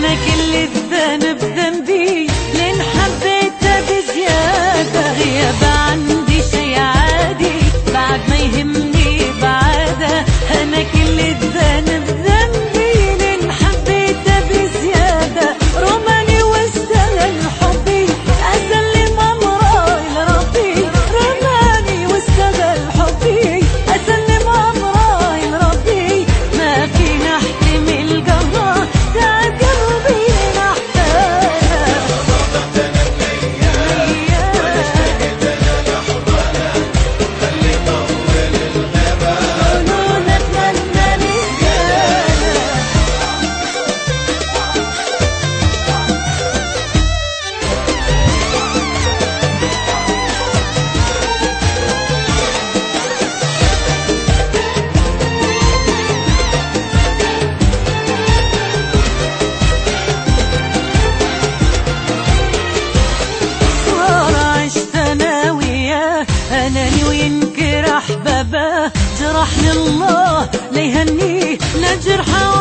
أنا كل الذنب ذنبي لين حبيته بزيادة. غياب عندي شي عادي بعد ما يهمني بعده. أنا كل الذنب ذنبي لين حبيته بزيادة. رماني واستغل حبي أسلم أمري لربي. رماني واستغل حبي أسلم أمري لربي. ما فينا احتمل قهره تعب قلبي نحتاجه. صبحتنا بليالي ولا اشتقت انا لحضانه. خلي طول الغابه ظنون أتمنى لزيادة. صار عشت أنا وياه أناني وينكر أحبابه. جرحني الله ليهنيه لا جرحه